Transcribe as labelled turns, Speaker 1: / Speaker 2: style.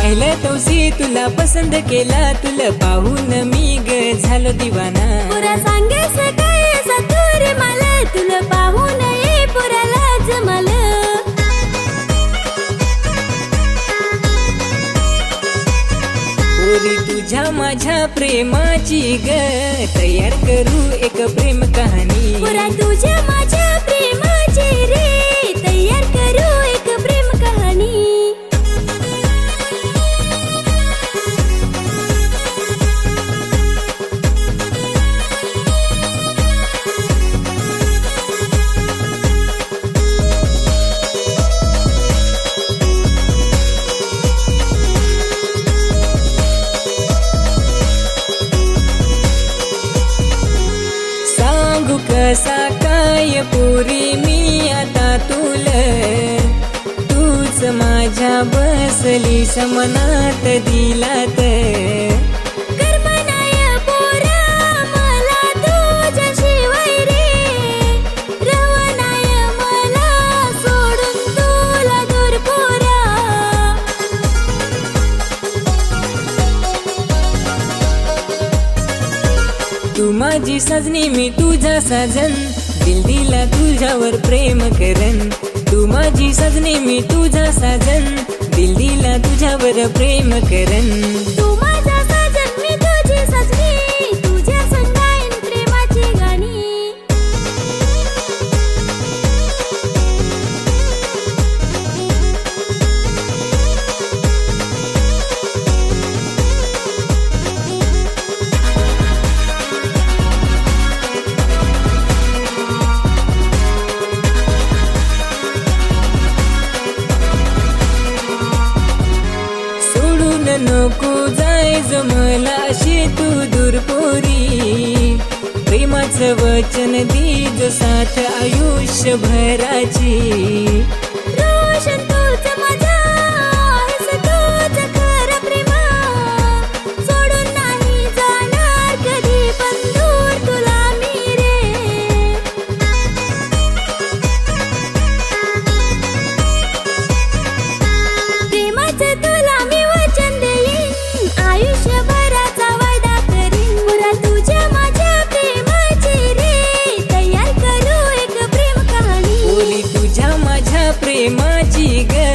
Speaker 1: पहिलं तवसी तुला पसंत केला, तुला पाहून मी ग झालो दिवाना.
Speaker 2: पुरा सांगे सकाळी सतुर मला, तुला पाहून ये पुराला जमल.
Speaker 1: पोरी तुझ्या माझ्या प्रेमाची ग, तयार करू एक प्रेम कहाणी.
Speaker 2: पुरा तुझ्या माझ्या प्रेमाची रे, तयार करू एक प्रेम कहाणी.
Speaker 1: कसा काय पोरी मी आता तुला, तूच माझ्या बसली समनात दिलात.
Speaker 2: कर्मनाय पोरा मला तुझ्याशिवाय रे, रवनाय मला सोडून तुला दूर पोरा.
Speaker 1: तू माझी सजनी मी तुझा साजन, दिल दिला तुझ्यावर प्रेम करन. तू माझी सजनी मी तुझा साजन, दिल दिला तुझ्यावर प्रेम करन.
Speaker 2: तू माझा साजन मी तुझी सजनी, तुझ्या संगाईन प्रेमाची गाणी.
Speaker 1: नको जायज मला अशी तू दूर पोरी, प्रेमाचं वचन दीज साथ आयुष्यभराची.
Speaker 2: रोशन तूच माझा आहेस, तूच खरं प्रेमा, सोडून नाही जाणार कधी पण दूर तुला मी रे. प्रेमाचं तुला मी वचन देईन, आयुष्यभराचा वादा करीन. पुरा तुझ्या माझ्या प्रेमाची रे, तयार करू एक प्रेम कहाणी.
Speaker 1: पोरी तुझ्या माझ्या प्रेमाची ग,